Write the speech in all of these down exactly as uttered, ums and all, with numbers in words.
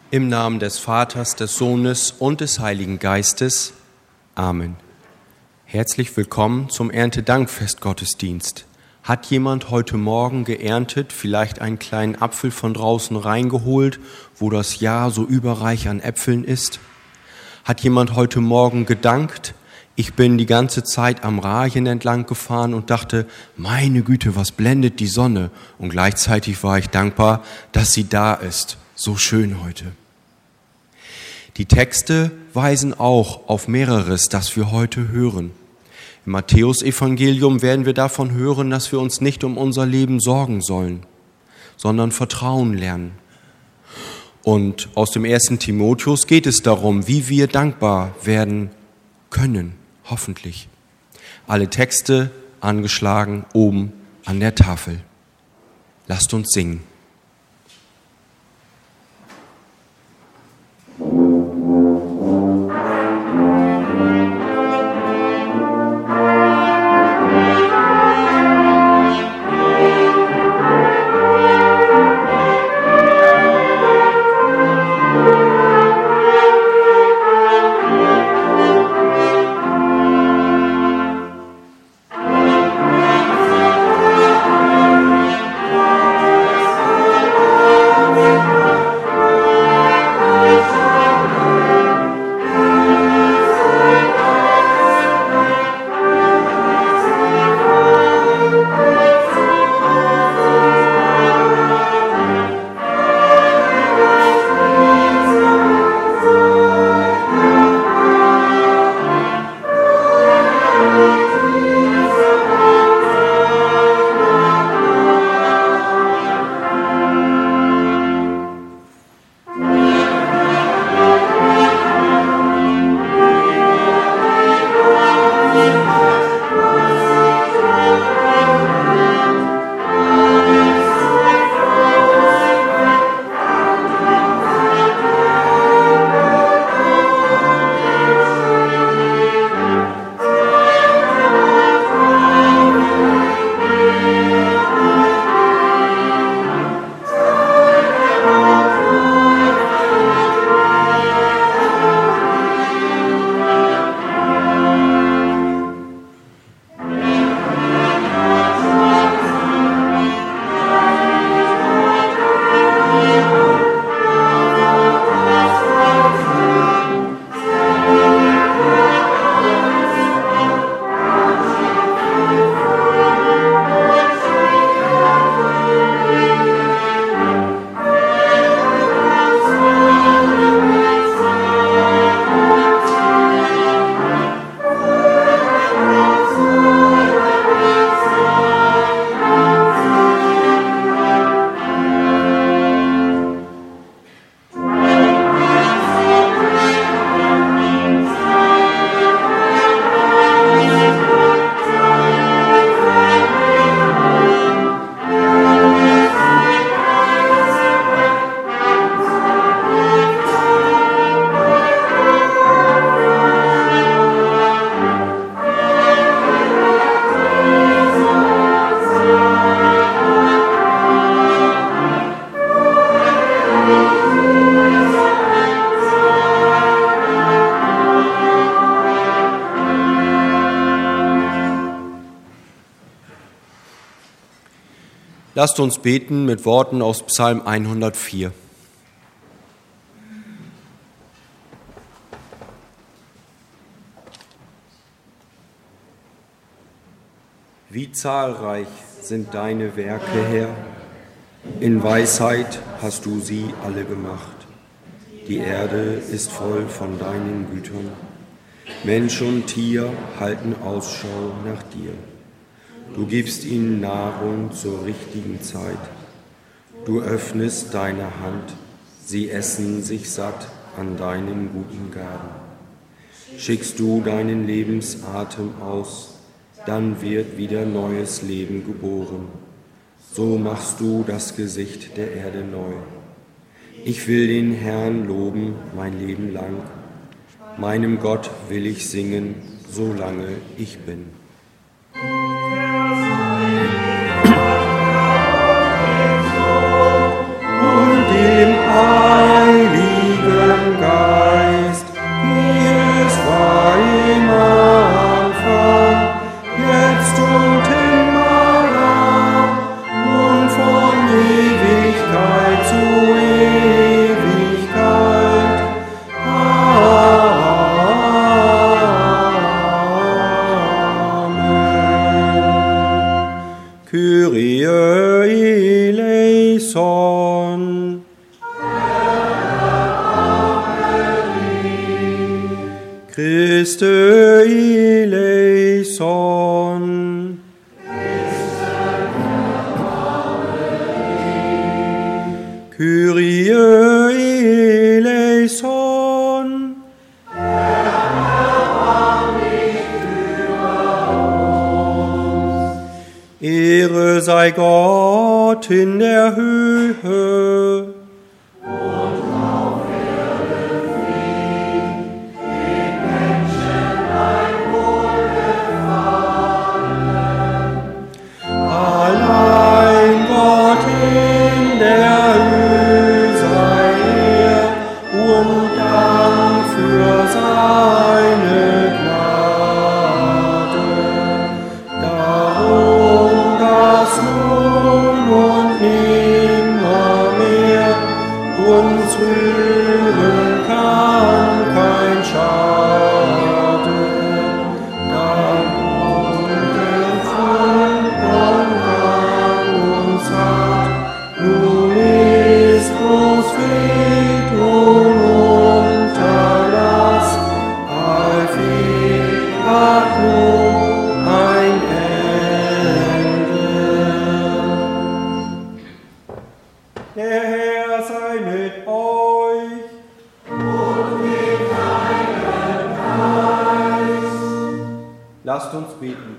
Im Namen des Vaters, des Sohnes und des Heiligen Geistes. Amen. Herzlich willkommen zum Erntedankfest-Gottesdienst. Hat jemand heute Morgen geerntet, vielleicht einen kleinen Apfel von draußen reingeholt, wo das Jahr so überreich an Äpfeln ist? Hat jemand heute Morgen gedankt? Ich bin die ganze Zeit am Rajen entlang gefahren und dachte, meine Güte, was blendet die Sonne? Und gleichzeitig war ich dankbar, dass sie da ist. So schön heute. Die Texte weisen auch auf mehreres, das wir heute hören. Im Matthäusevangelium werden wir davon hören, dass wir uns nicht um unser Leben sorgen sollen, sondern Vertrauen lernen. Und aus dem ersten Timotheus geht es darum, wie wir dankbar werden können, hoffentlich. Alle Texte angeschlagen oben an der Tafel. Lasst uns singen. Lasst uns beten mit Worten aus Psalm hundertvier. Wie zahlreich sind deine Werke, Herr, in Weisheit hast du sie alle gemacht. Die Erde ist voll von deinen Gütern. Mensch und Tier halten Ausschau nach dir. Du gibst ihnen Nahrung zur richtigen Zeit. Du öffnest deine Hand, sie essen sich satt an deinen guten Gaben. Schickst du deinen Lebensatem aus, dann wird wieder neues Leben geboren. So machst du das Gesicht der Erde neu. Ich will den Herrn loben mein Leben lang. Meinem Gott will ich singen, solange ich bin. Und dem Heiligen eleison. Christe eleison. Kyrie eleison. Ehre sei Gott in der Höhe. Und auf Erden Frieden, den Menschen ein Wohlgefallen. Allein Gott in der Höhe sei er und Dank für seine Gnade. Darum nun und nimmermehr uns rühren kann kein Schaden. Darum der Fund an uns hat, nun ist Prophet und Unterlass, allfehlt hat nun ein Der Herr sei mit euch und mit deinem Geist. Lasst uns beten.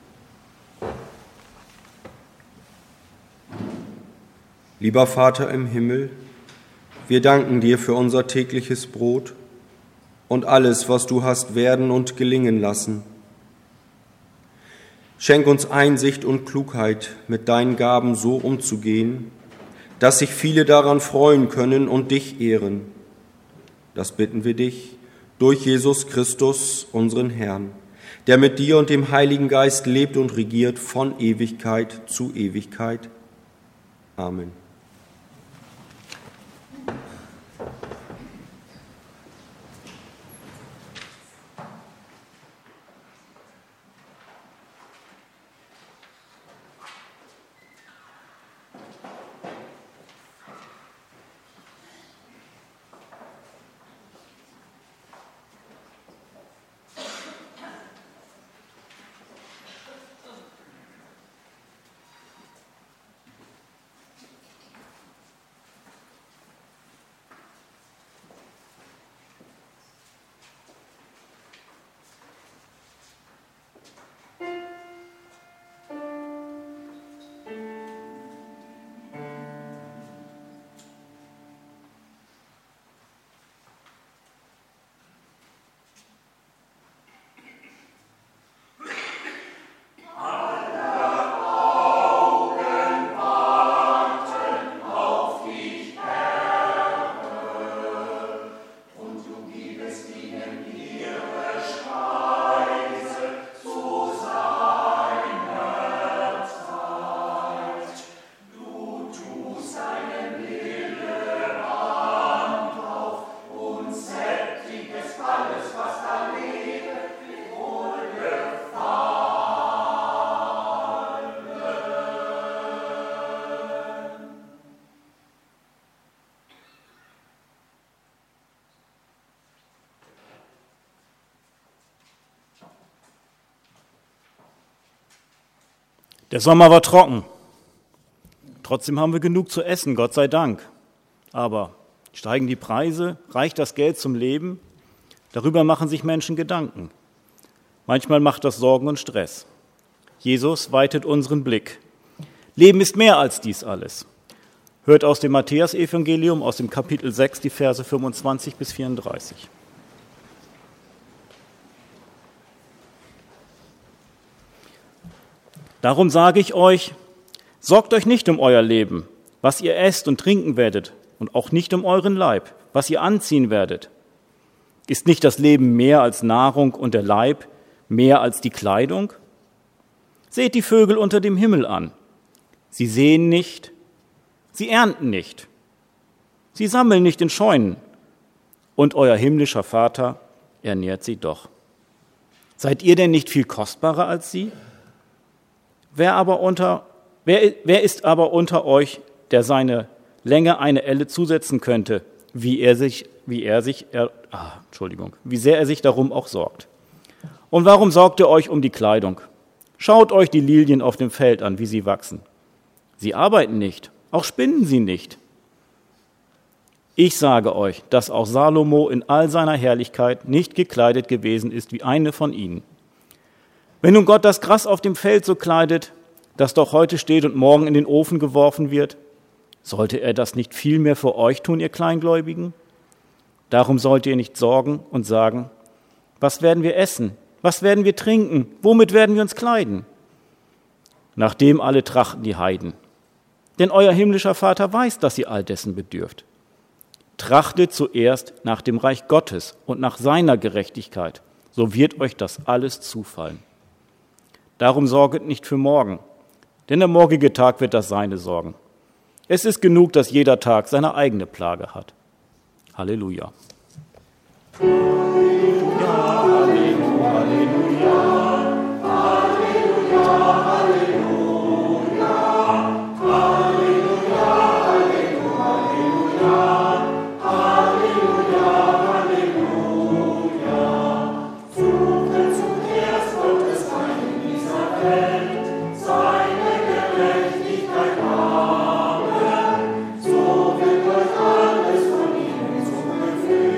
Lieber Vater im Himmel, wir danken dir für unser tägliches Brot und alles, was du hast werden und gelingen lassen. Schenk uns Einsicht und Klugheit, mit deinen Gaben so umzugehen, dass sich viele daran freuen können und dich ehren. Das bitten wir dich durch Jesus Christus, unseren Herrn, der mit dir und dem Heiligen Geist lebt und regiert von Ewigkeit zu Ewigkeit. Amen. Der Sommer war trocken. Trotzdem haben wir genug zu essen, Gott sei Dank. Aber steigen die Preise? Reicht das Geld zum Leben? Darüber machen sich Menschen Gedanken. Manchmal macht das Sorgen und Stress. Jesus weitet unseren Blick. Leben ist mehr als dies alles. Hört aus dem Matthäusevangelium, aus dem Kapitel sechs, die Verse fünfundzwanzig bis vierunddreißig. Darum sage ich euch, sorgt euch nicht um euer Leben, was ihr esst und trinken werdet, und auch nicht um euren Leib, was ihr anziehen werdet. Ist nicht das Leben mehr als Nahrung und der Leib mehr als die Kleidung? Seht die Vögel unter dem Himmel an. Sie säen nicht, sie ernten nicht, sie sammeln nicht in Scheunen, und euer himmlischer Vater ernährt sie doch. Seid ihr denn nicht viel kostbarer als sie? Wer aber unter, wer, wer ist aber unter euch, der seine länger eine Elle zusetzen könnte, wie er sich, wie er sich, er, ah, Entschuldigung, wie sehr er sich darum auch sorgt. Und warum sorgt ihr euch um die Kleidung? Schaut euch die Lilien auf dem Feld an, wie sie wachsen. Sie arbeiten nicht, auch spinnen sie nicht. Ich sage euch, dass auch Salomo in all seiner Herrlichkeit nicht gekleidet gewesen ist wie eine von ihnen. Wenn nun Gott das Gras auf dem Feld so kleidet, das doch heute steht und morgen in den Ofen geworfen wird, sollte er das nicht viel mehr für euch tun, ihr Kleingläubigen? Darum sollt ihr nicht sorgen und sagen, was werden wir essen? Was werden wir trinken? Womit werden wir uns kleiden? Nach dem alle trachten die Heiden. Denn euer himmlischer Vater weiß, dass ihr all dessen bedürft. Trachtet zuerst nach dem Reich Gottes und nach seiner Gerechtigkeit, so wird euch das alles zufallen. Darum sorget nicht für morgen, denn der morgige Tag wird das Seine sorgen. Es ist genug, dass jeder Tag seine eigene Plage hat. Halleluja. Halleluja, Halleluja, Halleluja. Amen. So wird euch alles von ihm zugefügt.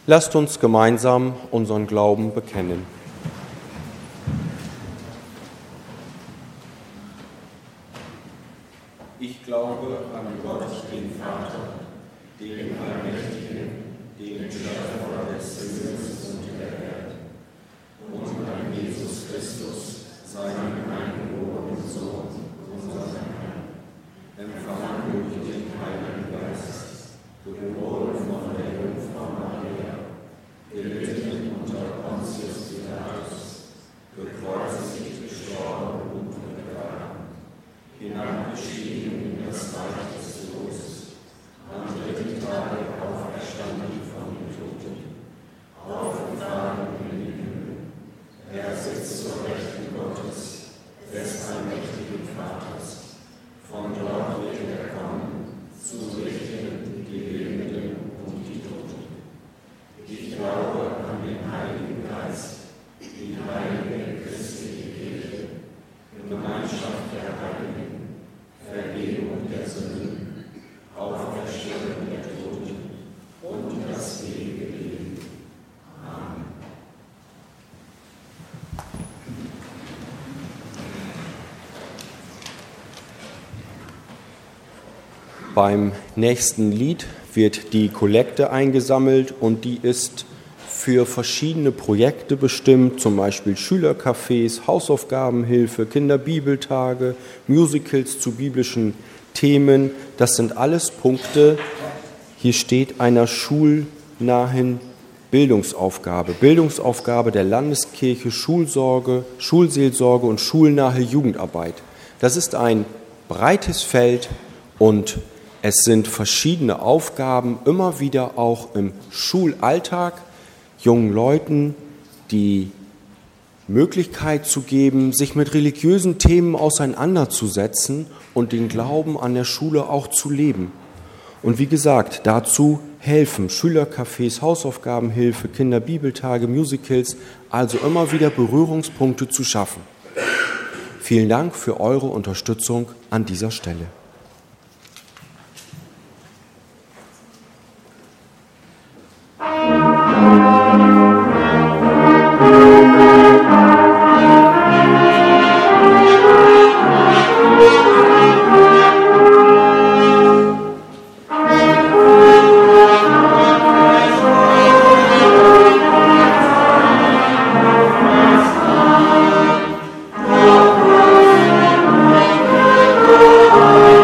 Lasst uns gemeinsam unseren Glauben bekennen. Ich glaube an Gott, den Vater, den Allmächtigen, den Schöpfer des Himmels und der Erde, und an Jesus Christus, seinen eingeborenen Sohn, unseren Herrn, empfangen durch den Heiligen Geist, geboren von der Jungfrau Maria, gelitten unter Pontius Pilatus, gekreuzigt, gestorben und begraben, hinabgestiegen in das Reich des Todes, am dritten Tage auferstanden von den Toten, aufgefahren in den Himmel. Er sitzt zur Rechten Gottes, des allmächtigen Vaters. Von dort wird er kommen, zu richten die Lebenden und die Toten. Ich glaube an den Heiligen Geist, die heilige christliche Kirche, Gemeinschaft der Heiligen, Vergebung der Sünden, Auferstehung der Toten und das ewige Leben. Amen. Beim nächsten Lied wird die Kollekte eingesammelt und die ist für verschiedene Projekte bestimmt, zum Beispiel Schülercafés, Hausaufgabenhilfe, Kinderbibeltage, Musicals zu biblischen Themen. Das sind alles Punkte, hier steht, einer schulnahen Bildungsaufgabe. Bildungsaufgabe der Landeskirche, Schulsorge, Schulseelsorge und schulnahe Jugendarbeit. Das ist ein breites Feld und es sind verschiedene Aufgaben, immer wieder auch im Schulalltag, jungen Leuten die Möglichkeit zu geben, sich mit religiösen Themen auseinanderzusetzen und den Glauben an der Schule auch zu leben. Und wie gesagt, dazu helfen Schülercafés, Hausaufgabenhilfe, Kinderbibeltage, Musicals, also immer wieder Berührungspunkte zu schaffen. Vielen Dank für eure Unterstützung an dieser Stelle. Amen.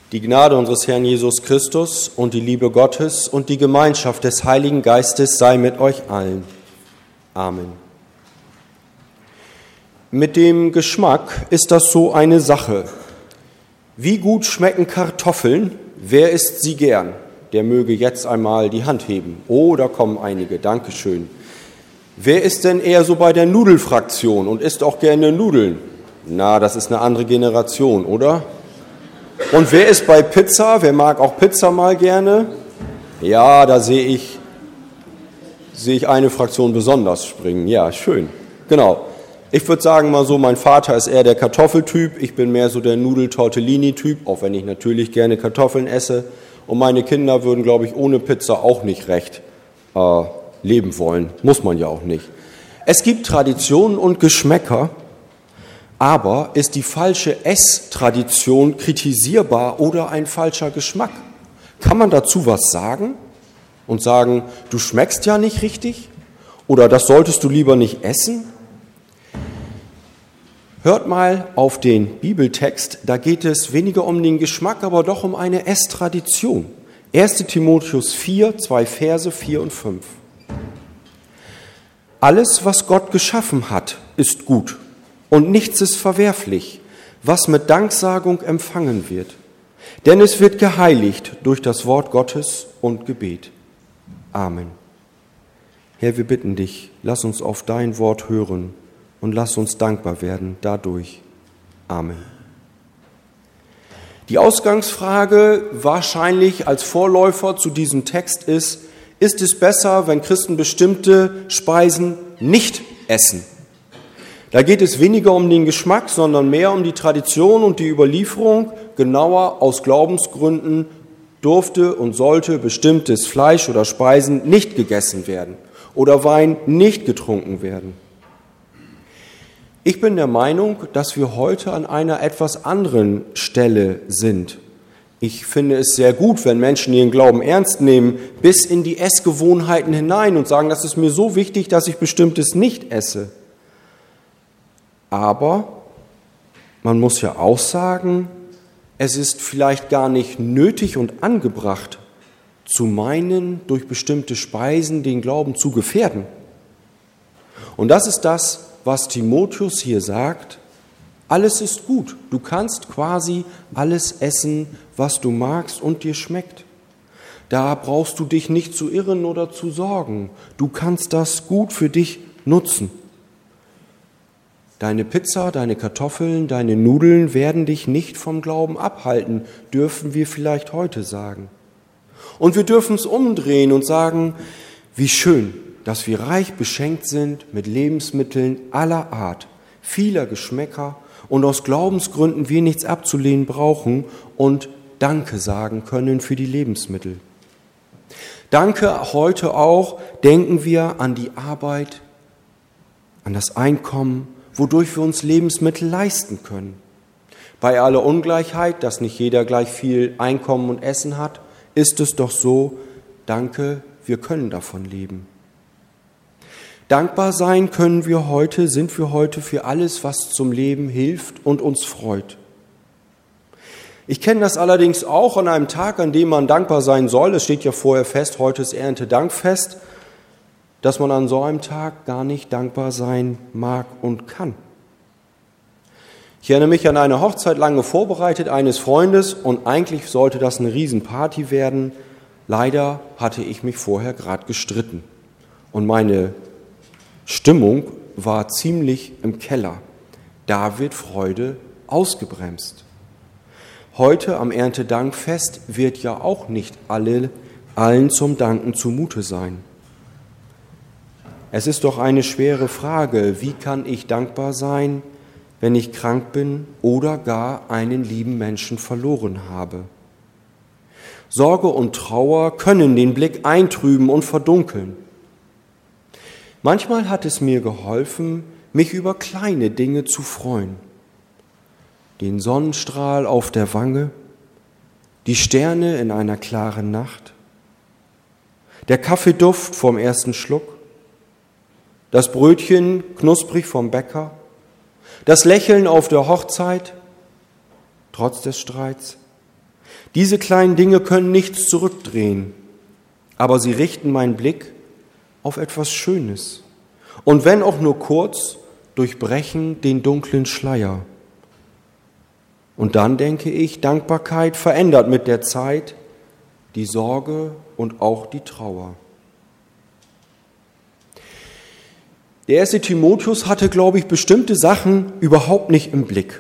Die Gnade unseres Herrn Jesus Christus und die Liebe Gottes und die Gemeinschaft des Heiligen Geistes sei mit euch allen. Amen. Mit dem Geschmack ist das so eine Sache. Wie gut schmecken Kartoffeln? Wer isst sie gern? Der möge jetzt einmal die Hand heben. Oh, da kommen einige. Dankeschön. Wer ist denn eher so bei der Nudelfraktion und isst auch gerne Nudeln? Na, das ist eine andere Generation, oder? Und wer ist bei Pizza? Wer mag auch Pizza mal gerne? Ja, da sehe ich, sehe ich eine Fraktion besonders springen. Ja, schön. Genau. Ich würde sagen mal so, mein Vater ist eher der Kartoffeltyp. Ich bin mehr so der Nudel-Tortellini-Typ, auch wenn ich natürlich gerne Kartoffeln esse. Und meine Kinder würden, glaube ich, ohne Pizza auch nicht recht äh, leben wollen. Muss man ja auch nicht. Es gibt Traditionen und Geschmäcker. Aber ist die falsche Esstradition kritisierbar oder ein falscher Geschmack? Kann man dazu was sagen und sagen, du schmeckst ja nicht richtig oder das solltest du lieber nicht essen? Hört mal auf den Bibeltext, da geht es weniger um den Geschmack, aber doch um eine Esstradition. erster Timotheus vier, zwei Verse vier und fünf. Alles, was Gott geschaffen hat, ist gut. Und nichts ist verwerflich, was mit Danksagung empfangen wird. Denn es wird geheiligt durch das Wort Gottes und Gebet. Amen. Herr, wir bitten dich, lass uns auf dein Wort hören und lass uns dankbar werden dadurch. Amen. Die Ausgangsfrage wahrscheinlich als Vorläufer zu diesem Text ist, ist es besser, wenn Christen bestimmte Speisen nicht essen? Da geht es weniger um den Geschmack, sondern mehr um die Tradition und die Überlieferung. Genauer, aus Glaubensgründen durfte und sollte bestimmtes Fleisch oder Speisen nicht gegessen werden oder Wein nicht getrunken werden. Ich bin der Meinung, dass wir heute an einer etwas anderen Stelle sind. Ich finde es sehr gut, wenn Menschen ihren Glauben ernst nehmen, bis in die Essgewohnheiten hinein und sagen, das ist mir so wichtig, dass ich bestimmtes nicht esse. Aber man muss ja auch sagen, es ist vielleicht gar nicht nötig und angebracht, zu meinen, durch bestimmte Speisen den Glauben zu gefährden. Und das ist das, was Timotheus hier sagt. Alles ist gut. Du kannst quasi alles essen, was du magst und dir schmeckt. Da brauchst du dich nicht zu irren oder zu sorgen. Du kannst das gut für dich nutzen. Deine Pizza, deine Kartoffeln, deine Nudeln werden dich nicht vom Glauben abhalten, dürfen wir vielleicht heute sagen. Und wir dürfen es umdrehen und sagen, wie schön, dass wir reich beschenkt sind mit Lebensmitteln aller Art, vieler Geschmäcker und aus Glaubensgründen wir nichts abzulehnen brauchen und Danke sagen können für die Lebensmittel. Danke heute auch, denken wir an die Arbeit, an das Einkommen, wodurch wir uns Lebensmittel leisten können. Bei aller Ungleichheit, dass nicht jeder gleich viel Einkommen und Essen hat, ist es doch so, danke, wir können davon leben. Dankbar sein können wir heute, sind wir heute für alles, was zum Leben hilft und uns freut. Ich kenne das allerdings auch an einem Tag, an dem man dankbar sein soll. Es steht ja vorher fest, heute ist Erntedankfest, dass man an so einem Tag gar nicht dankbar sein mag und kann. Ich erinnere mich an eine Hochzeit, lange vorbereitet, eines Freundes und eigentlich sollte das eine Riesenparty werden. Leider hatte ich mich vorher gerade gestritten und meine Stimmung war ziemlich im Keller. Da wird Freude ausgebremst. Heute am Erntedankfest wird ja auch nicht alle, allen zum Danken zumute sein. Es ist doch eine schwere Frage, wie kann ich dankbar sein, wenn ich krank bin oder gar einen lieben Menschen verloren habe? Sorge und Trauer können den Blick eintrüben und verdunkeln. Manchmal hat es mir geholfen, mich über kleine Dinge zu freuen. Den Sonnenstrahl auf der Wange, die Sterne in einer klaren Nacht, der Kaffeeduft vom ersten Schluck, das Brötchen knusprig vom Bäcker, das Lächeln auf der Hochzeit, trotz des Streits, Diese kleinen Dinge können nichts zurückdrehen, aber sie richten meinen Blick auf etwas Schönes. Und wenn auch nur kurz, durchbrechen den dunklen Schleier. Und dann denke ich, Dankbarkeit verändert mit der Zeit die Sorge und auch die Trauer. Der erste Timotheus hatte, glaube ich, bestimmte Sachen überhaupt nicht im Blick.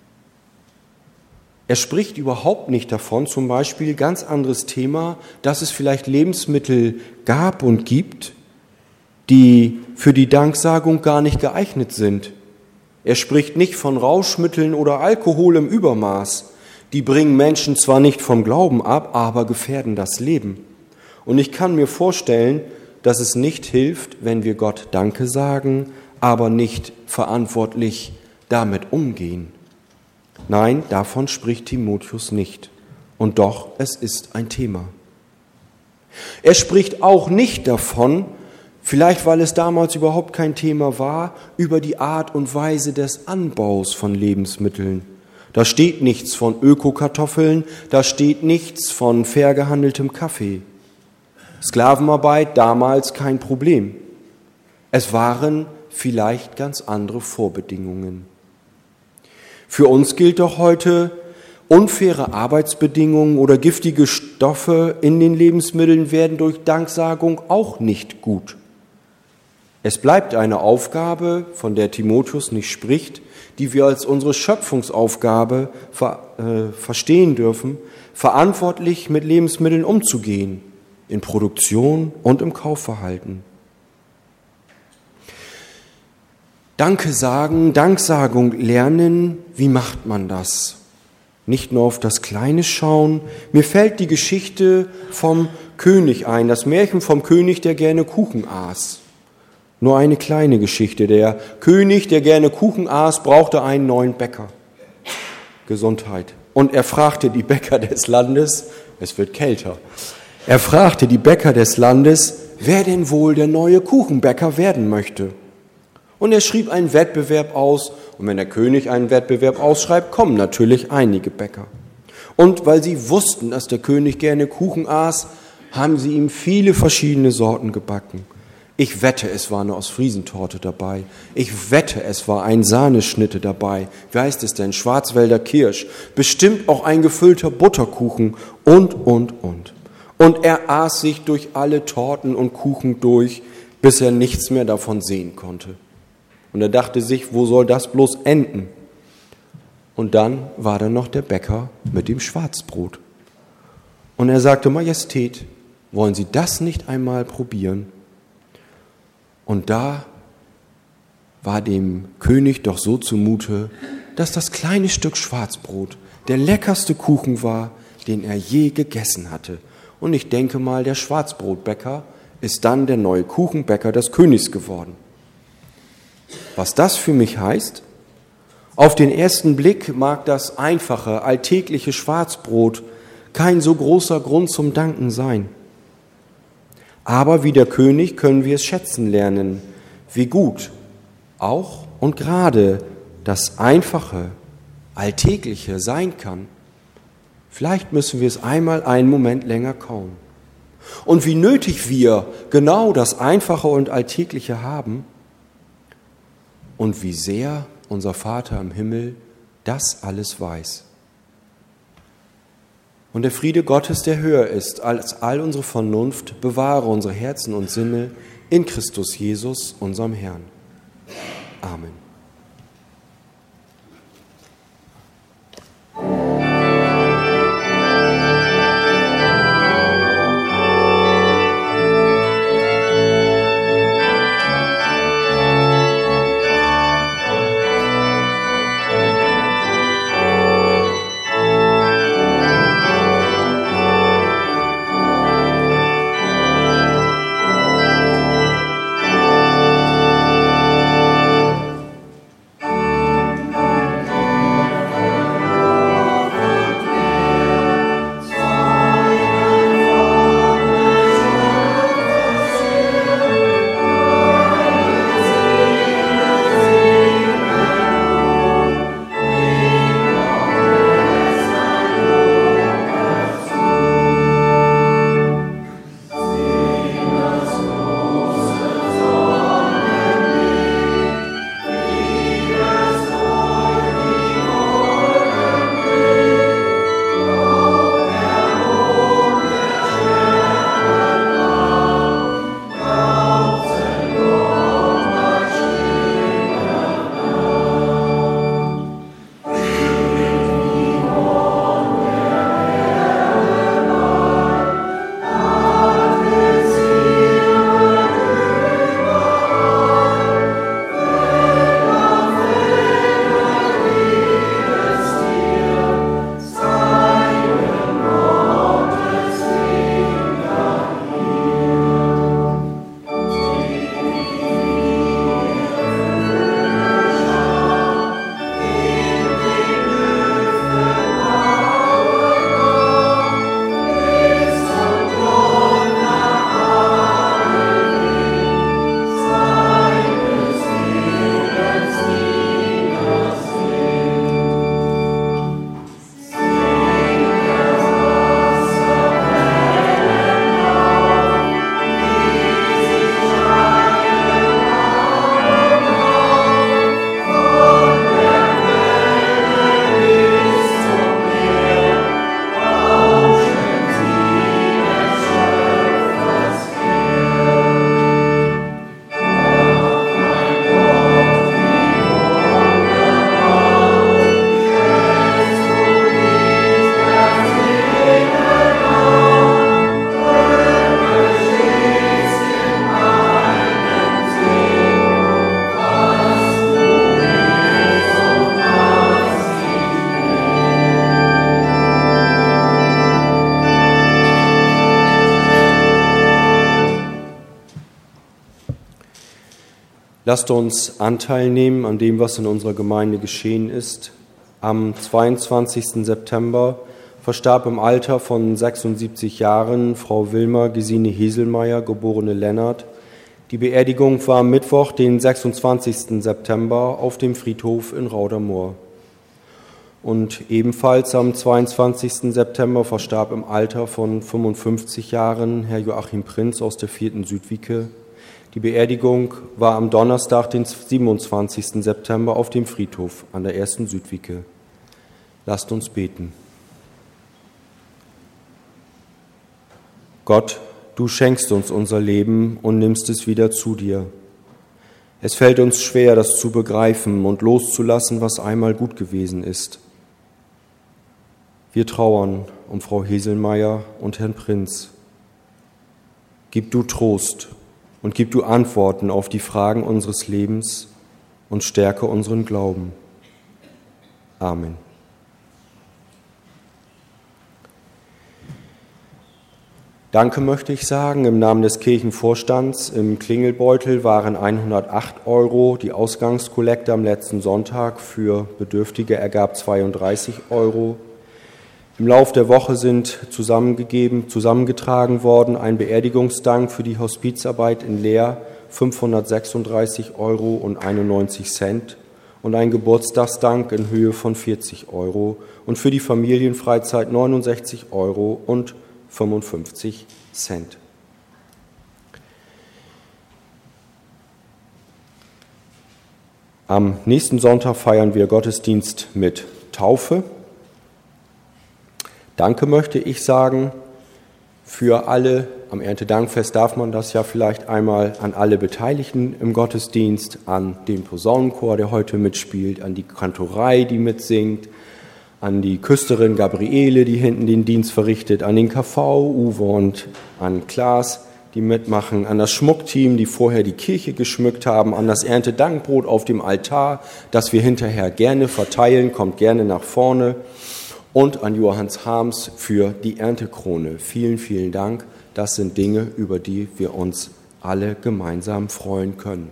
Er spricht überhaupt nicht davon, zum Beispiel ganz anderes Thema, dass es vielleicht Lebensmittel gab und gibt, die für die Danksagung gar nicht geeignet sind. Er spricht nicht von Rauschmitteln oder Alkohol im Übermaß. Die bringen Menschen zwar nicht vom Glauben ab, aber gefährden das Leben. Und ich kann mir vorstellen, dass es nicht hilft, wenn wir Gott Danke sagen, aber nicht verantwortlich damit umgehen. Nein, davon spricht Timotheus nicht. Und doch, es ist ein Thema. Er spricht auch nicht davon, vielleicht weil es damals überhaupt kein Thema war, über die Art und Weise des Anbaus von Lebensmitteln. Da steht nichts von Ökokartoffeln, da steht nichts von fair gehandeltem Kaffee. Sklavenarbeit damals kein Problem. Es waren vielleicht ganz andere Vorbedingungen. Für uns gilt doch heute, unfaire Arbeitsbedingungen oder giftige Stoffe in den Lebensmitteln werden durch Danksagung auch nicht gut. Es bleibt eine Aufgabe, von der Timotheus nicht spricht, die wir als unsere Schöpfungsaufgabe ver, äh, verstehen dürfen, verantwortlich mit Lebensmitteln umzugehen, in Produktion und im Kaufverhalten. Danke sagen, Danksagung lernen, wie macht man das? Nicht nur auf das Kleine schauen. Mir fällt die Geschichte vom König ein, das Märchen vom König, der gerne Kuchen aß. Nur eine kleine Geschichte. Der König, der gerne Kuchen aß, brauchte einen neuen Bäcker. Gesundheit. Und er fragte die Bäcker des Landes, es wird kälter, er fragte die Bäcker des Landes, wer denn wohl der neue Kuchenbäcker werden möchte. Und er schrieb einen Wettbewerb aus. Und wenn der König einen Wettbewerb ausschreibt, kommen natürlich einige Bäcker. Und weil sie wussten, dass der König gerne Kuchen aß, haben sie ihm viele verschiedene Sorten gebacken. Ich wette, es war eine Ostfriesentorte dabei. Ich wette, es war ein Sahneschnitte dabei. Wie heißt es denn? Schwarzwälder Kirsch. Bestimmt auch ein gefüllter Butterkuchen und, und, und. Und er aß sich durch alle Torten und Kuchen durch, bis er nichts mehr davon sehen konnte. Und er dachte sich, wo soll das bloß enden? Und dann war da noch der Bäcker mit dem Schwarzbrot. Und er sagte, Majestät, wollen Sie das nicht einmal probieren? Und da war dem König doch so zumute, dass das kleine Stück Schwarzbrot der leckerste Kuchen war, den er je gegessen hatte. Und ich denke mal, der Schwarzbrotbäcker ist dann der neue Kuchenbäcker des Königs geworden. Was das für mich heißt? Auf den ersten Blick mag das einfache, alltägliche Schwarzbrot kein so großer Grund zum Danken sein. Aber wie der König können wir es schätzen lernen, wie gut auch und gerade das Einfache, Alltägliche sein kann. Vielleicht müssen wir es einmal einen Moment länger kauen. Und wie nötig wir genau das Einfache und Alltägliche haben und wie sehr unser Vater im Himmel das alles weiß. Und der Friede Gottes, der höher ist als all unsere Vernunft, bewahre unsere Herzen und Sinne in Christus Jesus, unserem Herrn. Amen. Lasst uns Anteil nehmen an dem, was in unserer Gemeinde geschehen ist. Am zweiundzwanzigsten September verstarb im Alter von sechsundsiebzig Jahren Frau Wilma Gesine Heselmeier, geborene Lennart. Die Beerdigung war am Mittwoch, den sechsundzwanzigsten September, auf dem Friedhof in Raudermoor. Und ebenfalls am zweiundzwanzigsten September verstarb im Alter von fünfundfünfzig Jahren Herr Joachim Prinz aus der vierten Südwicke. Die Beerdigung war am Donnerstag, den siebenundzwanzigsten September, auf dem Friedhof an der ersten Südwicke. Lasst uns beten. Gott, du schenkst uns unser Leben und nimmst es wieder zu dir. Es fällt uns schwer, das zu begreifen und loszulassen, was einmal gut gewesen ist. Wir trauern um Frau Heselmeier und Herrn Prinz. Gib du Trost und gib du Antworten auf die Fragen unseres Lebens und stärke unseren Glauben. Amen. Danke möchte ich sagen im Namen des Kirchenvorstands. Im Klingelbeutel waren hundertacht Euro. Die Ausgangskollekte am letzten Sonntag für Bedürftige ergab zweiunddreißig Euro. Im Lauf der Woche sind zusammengegeben, zusammengetragen worden ein Beerdigungsdank für die Hospizarbeit in Leer, fünfhundertsechsunddreißig Euro und einundneunzig Cent, und ein Geburtstagsdank in Höhe von vierzig Euro und für die Familienfreizeit neunundsechzig Euro und fünfundfünfzig Cent. Am nächsten Sonntag feiern wir Gottesdienst mit Taufe. Danke möchte ich sagen für alle, am Erntedankfest darf man das ja vielleicht einmal, an alle Beteiligten im Gottesdienst, an den Posaunenchor, der heute mitspielt, an die Kantorei, die mitsingt, an die Küsterin Gabriele, die hinten den Dienst verrichtet, an den K V, Uwe und an Klaas, die mitmachen, an das Schmuckteam, die vorher die Kirche geschmückt haben, an das Erntedankbrot auf dem Altar, das wir hinterher gerne verteilen, kommt gerne nach vorne, und an Johannes Harms für die Erntekrone. Vielen, vielen Dank. Das sind Dinge, über die wir uns alle gemeinsam freuen können.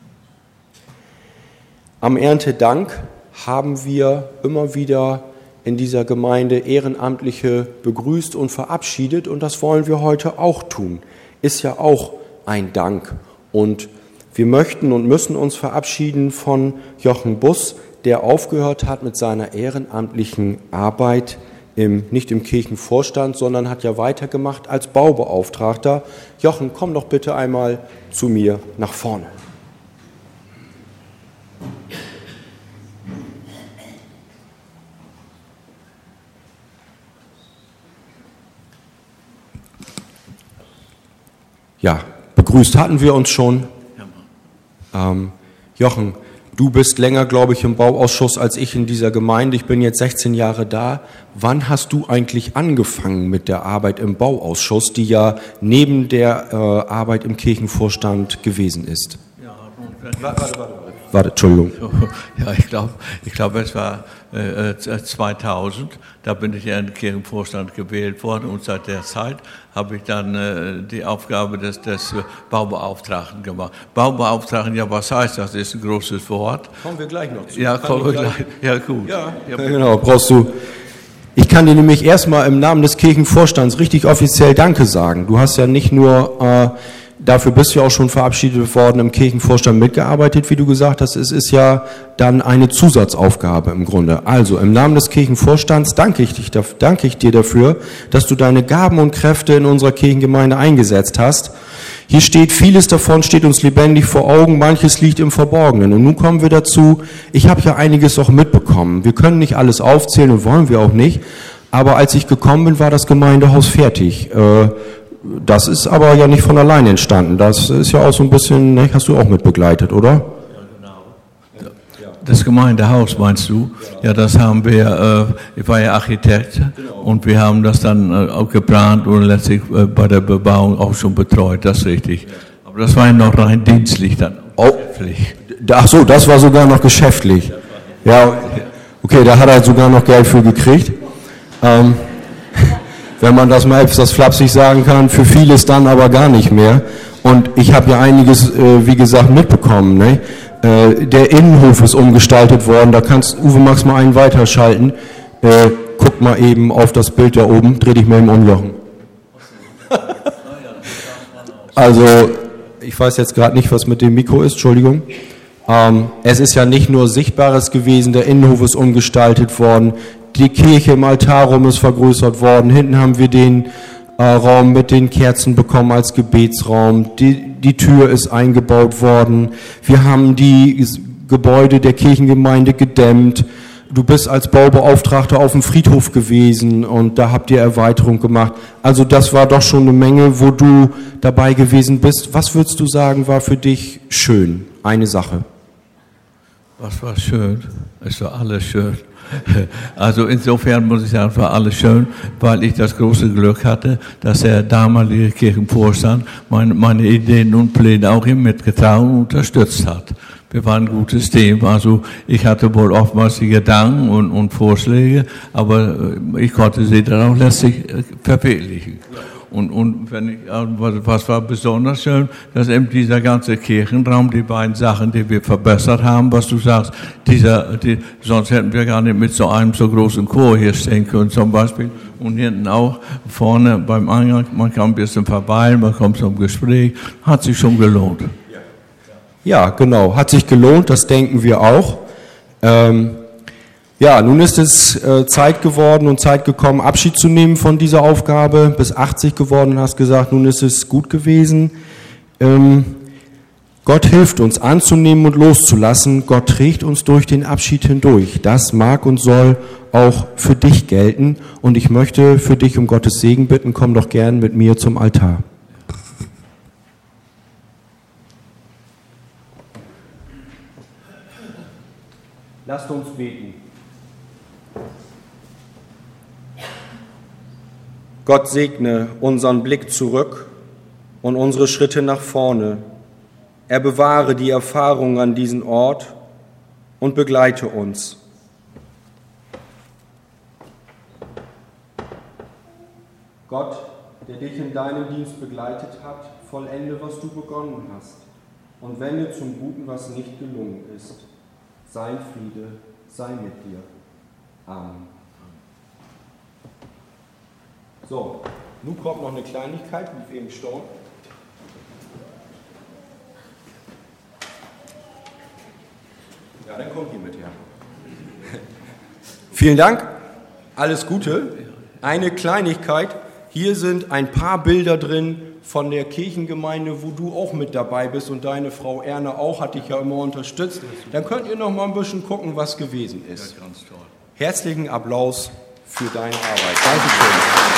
Am Erntedank haben wir immer wieder in dieser Gemeinde Ehrenamtliche begrüßt und verabschiedet, und das wollen wir heute auch tun. Ist ja auch ein Dank. Und wir möchten und müssen uns verabschieden von Jochen Buss, der aufgehört hat mit seiner ehrenamtlichen Arbeit, im, nicht im Kirchenvorstand, sondern hat ja weitergemacht als Baubeauftragter. Jochen, komm doch bitte einmal zu mir nach vorne. Ja, begrüßt hatten wir uns schon. Ähm, Jochen, du bist länger, glaube ich, im Bauausschuss als ich in dieser Gemeinde. Ich bin jetzt sechzehn Jahre da. Wann hast du eigentlich angefangen mit der Arbeit im Bauausschuss, die ja neben der äh, Arbeit im Kirchenvorstand gewesen ist? Ja, warte, warte, warte. warte. Warte, Entschuldigung. Ja, ich glaube, ich glaub, es war äh, zweitausend, da bin ich ja in den Kirchenvorstand gewählt worden, und seit der Zeit habe ich dann äh, die Aufgabe des, des Baubeauftragten gemacht. Baubeauftragten, ja, was heißt das? Das ist ein großes Wort. Kommen wir gleich noch zu. Ja, kommen wir gleich. Ja, gut. Ja, ja, genau, brauchst du. Ich kann dir nämlich erstmal im Namen des Kirchenvorstands richtig offiziell Danke sagen. Du hast ja nicht nur äh, dafür bist du ja auch schon verabschiedet worden, im Kirchenvorstand mitgearbeitet, wie du gesagt hast. Es ist ja dann eine Zusatzaufgabe im Grunde. Also im Namen des Kirchenvorstands danke ich, dich, danke ich dir dafür, dass du deine Gaben und Kräfte in unserer Kirchengemeinde eingesetzt hast. Hier steht, vieles davon steht uns lebendig vor Augen, manches liegt im Verborgenen. Und nun kommen wir dazu, ich habe ja einiges auch mitbekommen. Wir können nicht alles aufzählen und wollen wir auch nicht. Aber als ich gekommen bin, war das Gemeindehaus fertig. Äh, Das ist aber ja nicht von allein entstanden. Das ist ja auch so ein bisschen, ne, hast du auch mit begleitet, oder? Ja, genau. Das Gemeindehaus meinst du? Ja, das haben wir, äh, ich war ja Architekt, genau. Und wir haben das dann äh, auch geplant und letztlich äh, bei der Bebauung auch schon betreut, das ist richtig. Ja. Aber das war ja noch rein dienstlich dann. Oh, ach so, das war sogar noch geschäftlich. Ja, okay, da hat er sogar noch Geld für gekriegt. Ähm, wenn man das mal etwas flapsig sagen kann, für vieles dann aber gar nicht mehr. Und ich habe ja einiges, äh, wie gesagt, mitbekommen. Ne? Äh, der Innenhof ist umgestaltet worden. Da kannst Uwe, magst mal einen weiterschalten. Äh, guck mal eben auf das Bild da oben. Dreh dich mal im Umjochen. Also, ich weiß jetzt gerade nicht, was mit dem Mikro ist. Entschuldigung. Ähm, es ist ja nicht nur Sichtbares gewesen. Der Innenhof ist umgestaltet worden. Die Kirche im Altarraum ist vergrößert worden. Hinten haben wir den äh, Raum mit den Kerzen bekommen als Gebetsraum. Die, die Tür ist eingebaut worden. Wir haben die Gebäude der Kirchengemeinde gedämmt. Du bist als Baubeauftragter auf dem Friedhof gewesen und da habt ihr Erweiterung gemacht. Also das war doch schon eine Menge, wo du dabei gewesen bist. Was würdest du sagen, war für dich schön? Eine Sache. Was war schön? Es war alles schön. Also insofern muss ich sagen, es war alles schön, weil ich das große Glück hatte, dass der damalige Kirchenvorstand meine, meine Ideen und Pläne auch ihm mitgetragen und unterstützt hat. Wir waren ein gutes Team, also ich hatte wohl oftmals die Gedanken und, und Vorschläge, aber ich konnte sie dann auch letztlich verwirklichen. Und, und wenn ich, was war besonders schön, dass eben dieser ganze Kirchenraum, die beiden Sachen, die wir verbessert haben, was du sagst, dieser, die, sonst hätten wir gar nicht mit so einem so großen Chor hier stehen können, zum Beispiel. Und hinten auch vorne beim Eingang, man kann ein bisschen verweilen, man kommt zum Gespräch, hat sich schon gelohnt. Ja, genau, hat sich gelohnt, das denken wir auch. Ähm, Ja, nun ist es äh, Zeit geworden und Zeit gekommen, Abschied zu nehmen von dieser Aufgabe. Bis achtzig geworden und hast gesagt, nun ist es gut gewesen. Ähm, Gott hilft uns anzunehmen und loszulassen. Gott trägt uns durch den Abschied hindurch. Das mag und soll auch für dich gelten. Und ich möchte für dich um Gottes Segen bitten. Komm doch gern mit mir zum Altar. Lasst uns beten. Gott segne unseren Blick zurück und unsere Schritte nach vorne. Er bewahre die Erfahrung an diesen Ort und begleite uns. Gott, der dich in deinem Dienst begleitet hat, vollende, was du begonnen hast und wende zum Guten, was nicht gelungen ist. Sein Friede sei mit dir. Amen. So, nun kommt noch eine Kleinigkeit, wie eben schon. Ja, dann kommt die mit her. Vielen Dank, alles Gute. Eine Kleinigkeit, hier sind ein paar Bilder drin von der Kirchengemeinde, wo du auch mit dabei bist und deine Frau Erna auch, hat dich ja immer unterstützt. Dann könnt ihr noch mal ein bisschen gucken, was gewesen ist. Ja, ganz toll. Herzlichen Applaus für deine Arbeit. Dankeschön.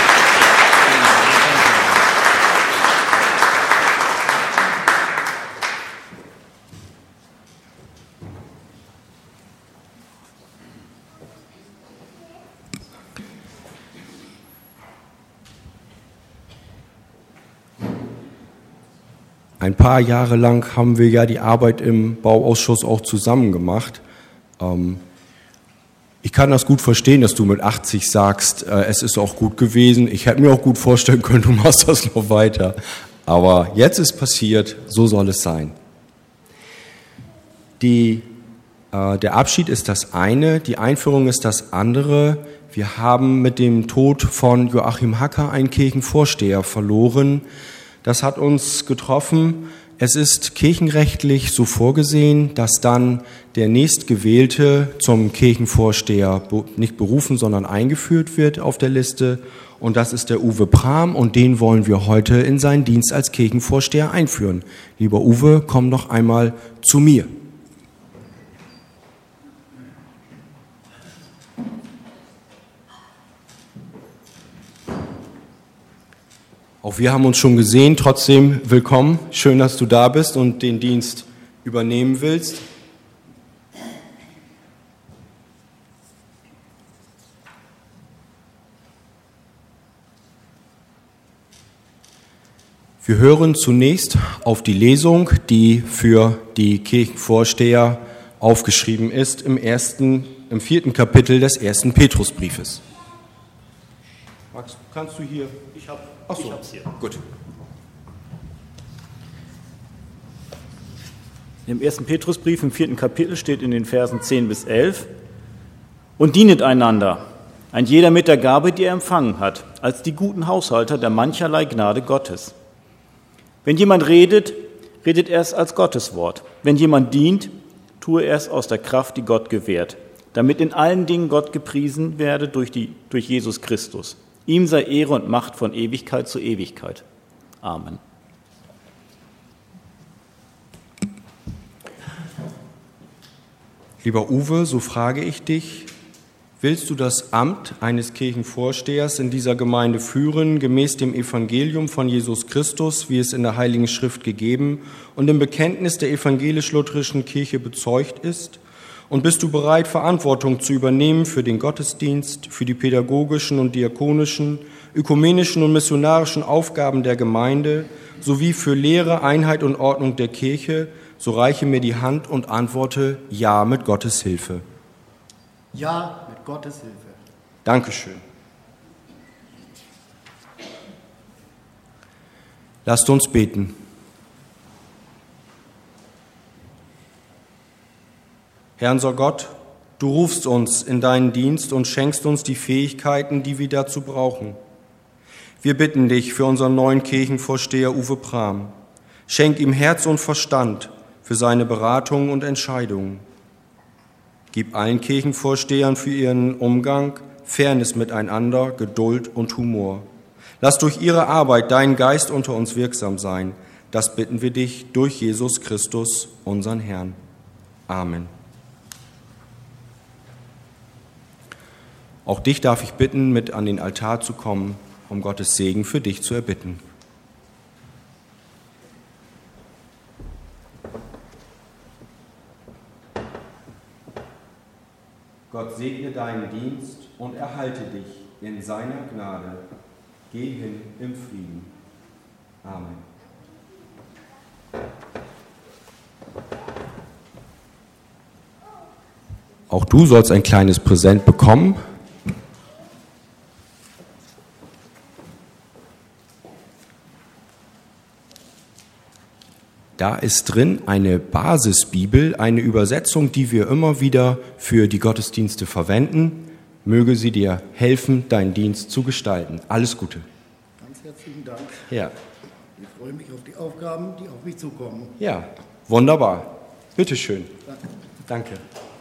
Ein paar Jahre lang haben wir ja die Arbeit im Bauausschuss auch zusammen gemacht. Ähm, ich kann das gut verstehen, dass du mit achtzig sagst, äh, es ist auch gut gewesen. Ich hätte mir auch gut vorstellen können, du machst das noch weiter. Aber jetzt ist passiert, so soll es sein. Die, äh, der Abschied ist das eine, die Einführung ist das andere. Wir haben mit dem Tod von Joachim Hacker einen Kirchenvorsteher verloren. Das hat uns getroffen. Es ist kirchenrechtlich so vorgesehen, dass dann der nächstgewählte zum Kirchenvorsteher nicht berufen, sondern eingeführt wird auf der Liste. Und das ist der Uwe Pram und den wollen wir heute in seinen Dienst als Kirchenvorsteher einführen. Lieber Uwe, komm noch einmal zu mir. Auch wir haben uns schon gesehen, trotzdem willkommen. Schön, dass du da bist und den Dienst übernehmen willst. Wir hören zunächst auf die Lesung, die für die Kirchenvorsteher aufgeschrieben ist im ersten, im vierten Kapitel des ersten Petrusbriefes. Max, kannst du hier? Ich habe Ach so. Ich hab's hier. Gut. Im ersten Petrusbrief im vierten Kapitel steht in den Versen zehn bis elf: Und dienet einander, ein jeder mit der Gabe, die er empfangen hat, als die guten Haushalter der mancherlei Gnade Gottes. Wenn jemand redet, redet er es als Gottes Wort. Wenn jemand dient, tue er es aus der Kraft, die Gott gewährt, damit in allen Dingen Gott gepriesen werde durch, die, durch Jesus Christus. Ihm sei Ehre und Macht von Ewigkeit zu Ewigkeit. Amen. Lieber Uwe, so frage ich dich, willst du das Amt eines Kirchenvorstehers in dieser Gemeinde führen, gemäß dem Evangelium von Jesus Christus, wie es in der Heiligen Schrift gegeben und im Bekenntnis der evangelisch-lutherischen Kirche bezeugt ist? Und bist du bereit, Verantwortung zu übernehmen für den Gottesdienst, für die pädagogischen und diakonischen, ökumenischen und missionarischen Aufgaben der Gemeinde sowie für Lehre, Einheit und Ordnung der Kirche? So reiche mir die Hand und antworte Ja mit Gottes Hilfe. Ja mit Gottes Hilfe. Dankeschön. Lasst uns beten. Herr unser Gott, du rufst uns in deinen Dienst und schenkst uns die Fähigkeiten, die wir dazu brauchen. Wir bitten dich für unseren neuen Kirchenvorsteher Uwe Prahm. Schenk ihm Herz und Verstand für seine Beratungen und Entscheidungen. Gib allen Kirchenvorstehern für ihren Umgang Fairness miteinander, Geduld und Humor. Lass durch ihre Arbeit dein Geist unter uns wirksam sein. Das bitten wir dich durch Jesus Christus, unseren Herrn. Amen. Auch dich darf ich bitten, mit an den Altar zu kommen, um Gottes Segen für dich zu erbitten. Gott segne deinen Dienst und erhalte dich in seiner Gnade. Geh hin im Frieden. Amen. Auch du sollst ein kleines Präsent bekommen. Da ist drin eine Basisbibel, eine Übersetzung, die wir immer wieder für die Gottesdienste verwenden. Möge sie dir helfen, deinen Dienst zu gestalten. Alles Gute. Ganz herzlichen Dank. Ja. Ich freue mich auf die Aufgaben, die auf mich zukommen. Ja, wunderbar. Bitteschön. Danke. Danke.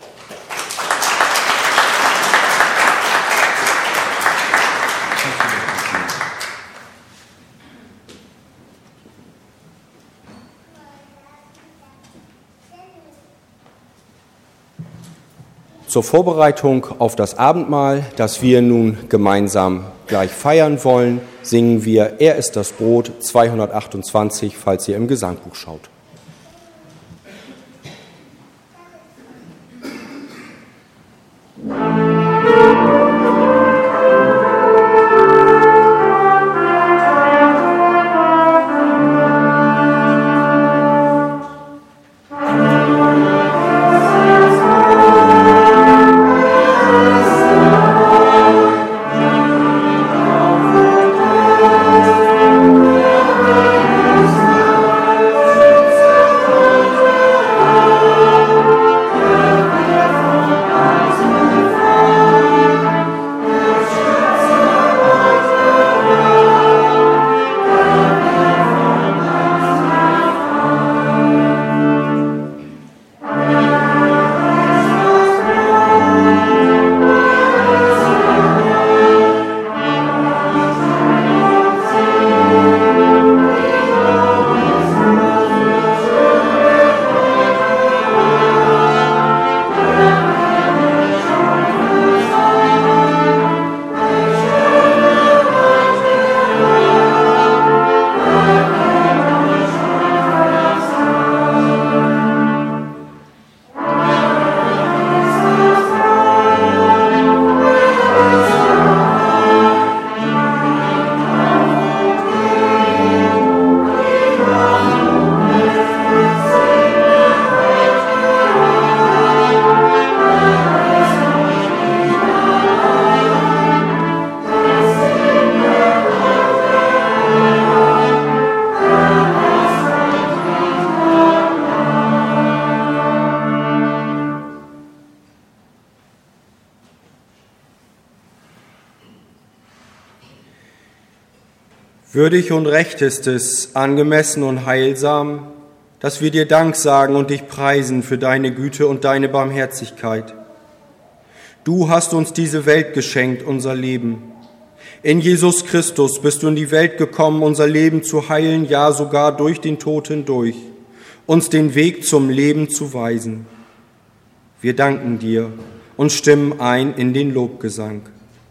Zur Vorbereitung auf das Abendmahl, das wir nun gemeinsam gleich feiern wollen, singen wir Er ist das Brot zweihundertachtundzwanzig, falls ihr im Gesangbuch schaut. Thank you. Würdig und recht ist es, angemessen und heilsam, dass wir dir Dank sagen und dich preisen für deine Güte und deine Barmherzigkeit. Du hast uns diese Welt geschenkt, unser Leben. In Jesus Christus bist du in die Welt gekommen, unser Leben zu heilen, ja sogar durch den Tod hindurch, uns den Weg zum Leben zu weisen. Wir danken dir und stimmen ein in den Lobgesang.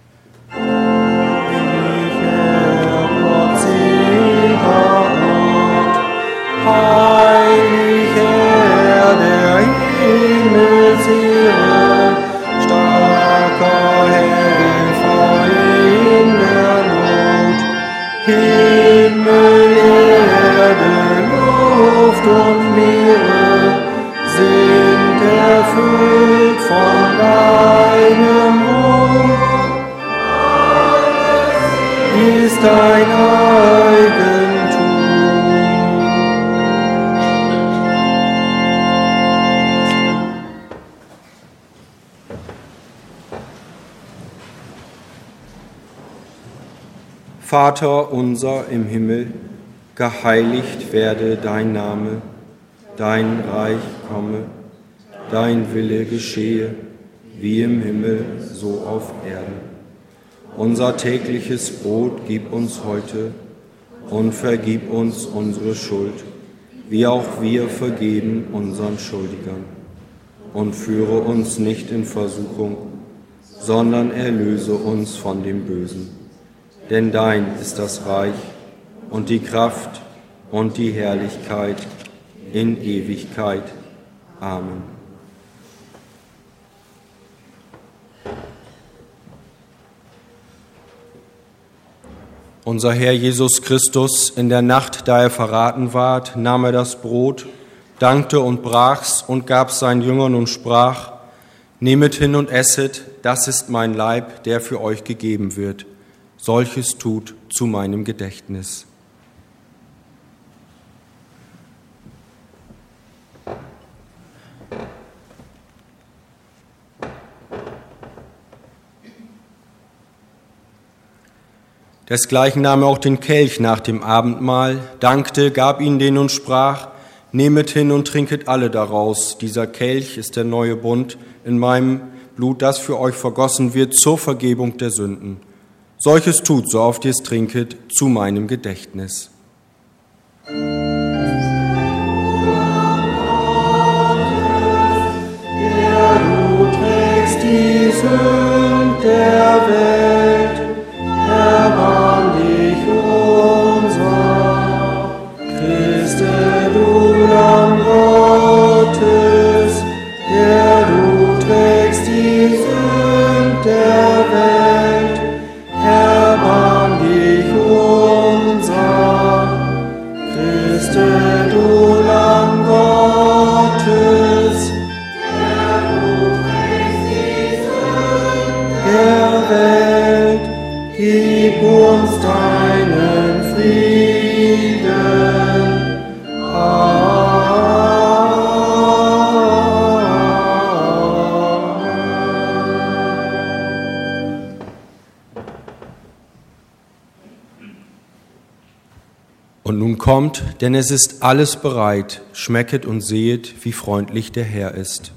Heilig Herr der Himmelsehre, starker Helfer in der Not. Himmel, Erde, Luft und Meere sind erfüllt von deinem Ruhm. Alles ist dein Eigentum. Vater unser im Himmel, geheiligt werde dein Name, dein Reich komme, dein Wille geschehe, wie im Himmel, so auf Erden. Unser tägliches Brot gib uns heute und vergib uns unsere Schuld, wie auch wir vergeben unseren Schuldigern. Und führe uns nicht in Versuchung, sondern erlöse uns von dem Bösen. Denn dein ist das Reich und die Kraft und die Herrlichkeit in Ewigkeit. Amen. Unser Herr Jesus Christus, in der Nacht, da er verraten ward, nahm er das Brot, dankte und brach's und gab's seinen Jüngern und sprach: Nehmet hin und esset, das ist mein Leib, der für euch gegeben wird. Solches tut zu meinem Gedächtnis. Desgleichen nahm er auch den Kelch nach dem Abendmahl, dankte, gab ihn denen und sprach: Nehmet hin und trinket alle daraus. Dieser Kelch ist der neue Bund in meinem Blut, das für euch vergossen wird zur Vergebung der Sünden. Solches tut, so oft ihr es trinket, zu meinem Gedächtnis. Der du trägst die Sünd der Welt, erbarm dich unser. Christe, du Lamm Gottes, der du trägst die Sünd der Welt, erbarm dich unser. Christe, du Lamm Gottes, der du trägst die Sünd der Welt, gib uns deinen Frieden. Und nun kommt, denn es ist alles bereit, schmecket und sehet, wie freundlich der Herr ist.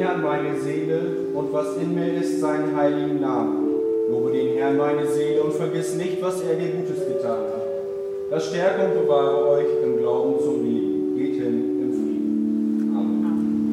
Herrn, meine Seele, und was in mir ist, seinen heiligen Namen. Lobe den Herrn, meine Seele, und vergiss nicht, was er dir Gutes getan hat. Das stärke und bewahre euch im Glauben zum Leben. Geht hin im Frieden. Amen.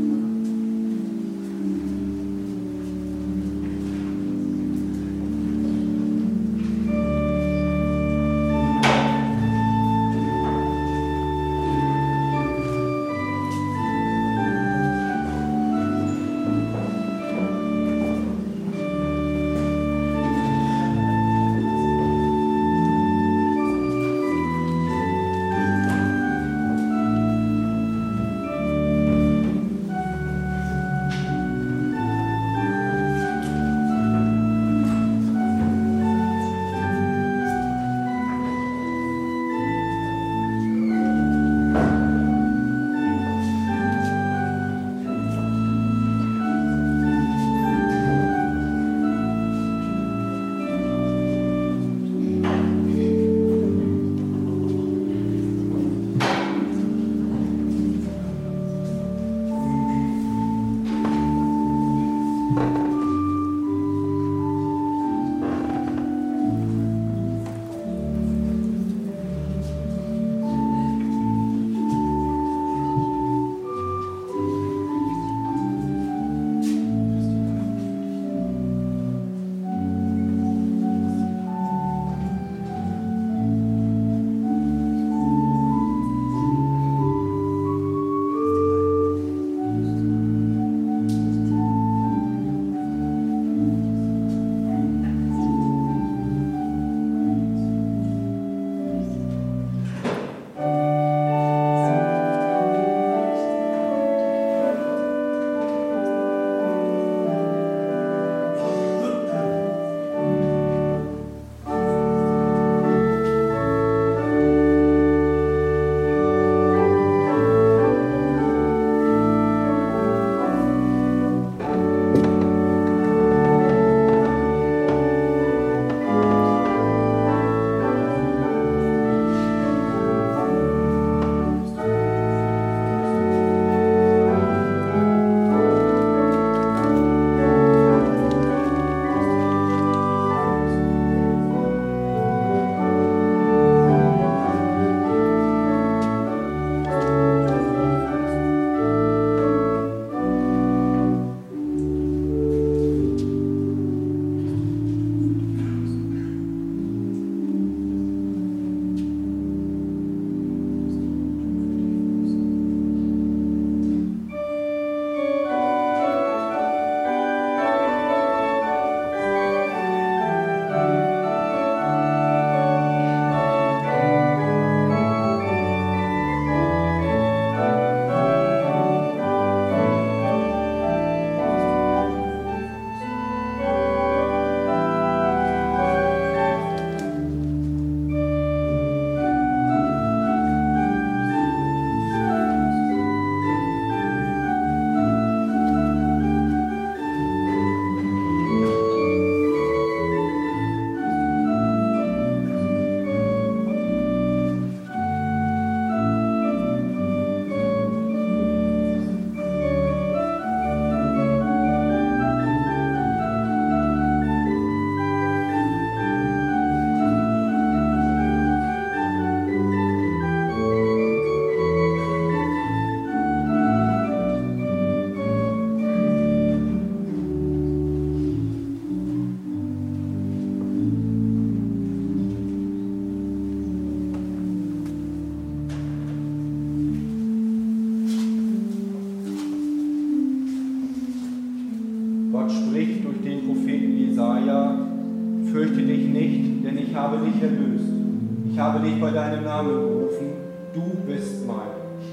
Fürchte dich nicht, denn ich habe dich erlöst. Ich habe dich bei deinem Namen gerufen. Du bist mein.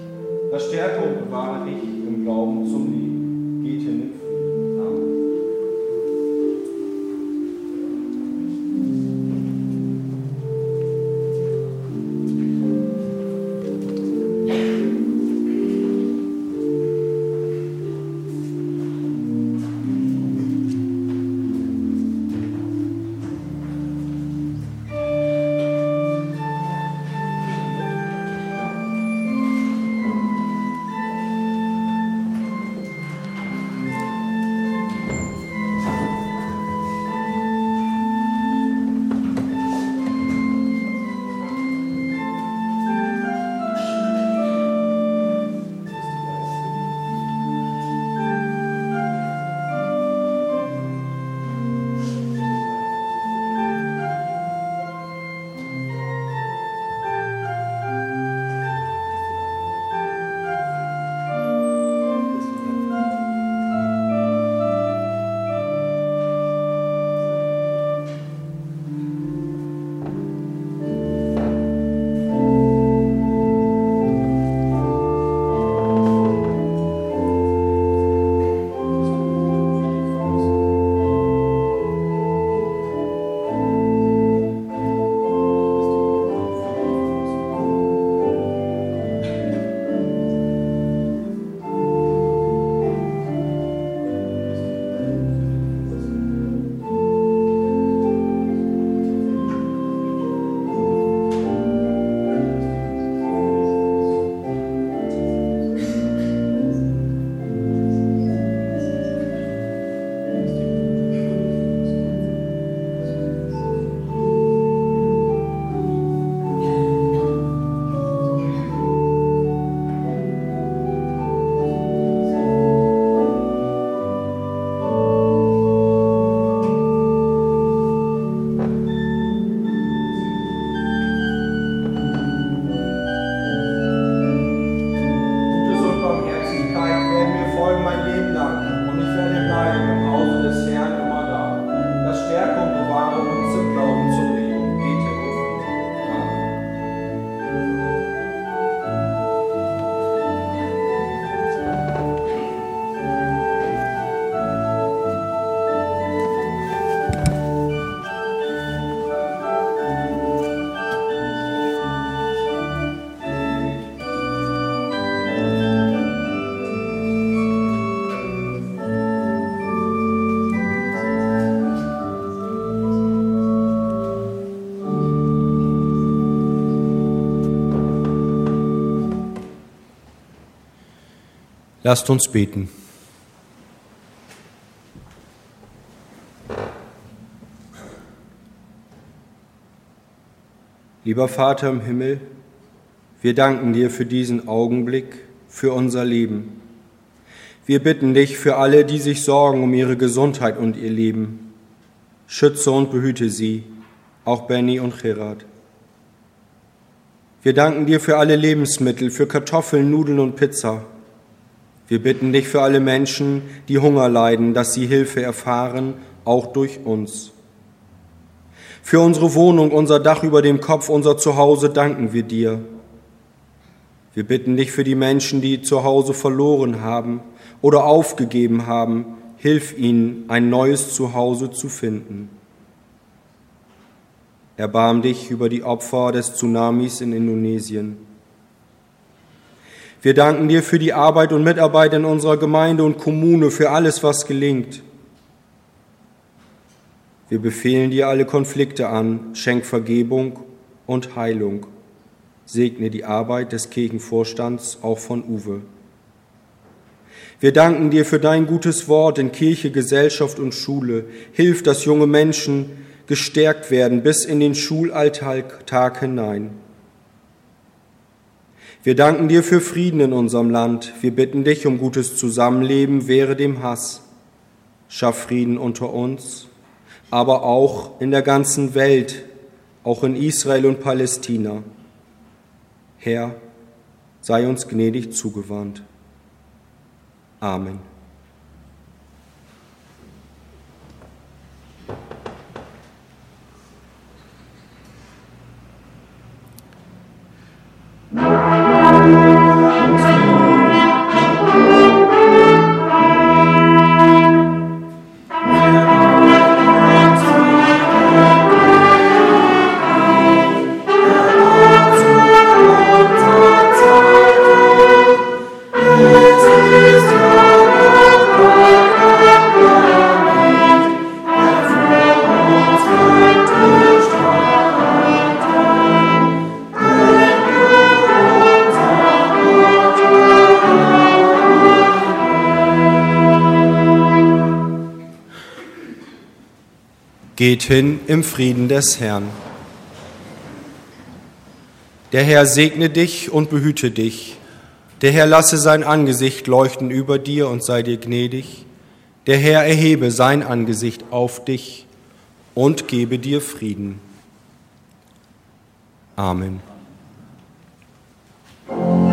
Das stärke und bewahre dich im Glauben zum Leben. Geht hin in Frieden. Amen. Lasst uns beten. Lieber Vater im Himmel, wir danken dir für diesen Augenblick, für unser Leben. Wir bitten dich für alle, die sich sorgen um ihre Gesundheit und ihr Leben. Schütze und behüte sie, auch Benny und Gerard. Wir danken dir für alle Lebensmittel, für Kartoffeln, Nudeln und Pizza. Wir bitten dich für alle Menschen, die Hunger leiden, dass sie Hilfe erfahren, auch durch uns. Für unsere Wohnung, unser Dach über dem Kopf, unser Zuhause danken wir dir. Wir bitten dich für die Menschen, die zu Hause verloren haben oder aufgegeben haben. Hilf ihnen, ein neues Zuhause zu finden. Erbarm dich über die Opfer des Tsunamis in Indonesien. Wir danken dir für die Arbeit und Mitarbeit in unserer Gemeinde und Kommune, für alles, was gelingt. Wir befehlen dir alle Konflikte an, schenk Vergebung und Heilung. Segne die Arbeit des Kirchenvorstands, auch von Uwe. Wir danken dir für dein gutes Wort in Kirche, Gesellschaft und Schule. Hilf, dass junge Menschen gestärkt werden bis in den Schulalltag hinein. Wir danken dir für Frieden in unserem Land. Wir bitten dich um gutes Zusammenleben, wehre dem Hass. Schaff Frieden unter uns, aber auch in der ganzen Welt, auch in Israel und Palästina. Herr, sei uns gnädig zugewandt. Amen. Geht hin im Frieden des Herrn. Der Herr segne dich und behüte dich. Der Herr lasse sein Angesicht leuchten über dir und sei dir gnädig. Der Herr erhebe sein Angesicht auf dich und gebe dir Frieden. Amen.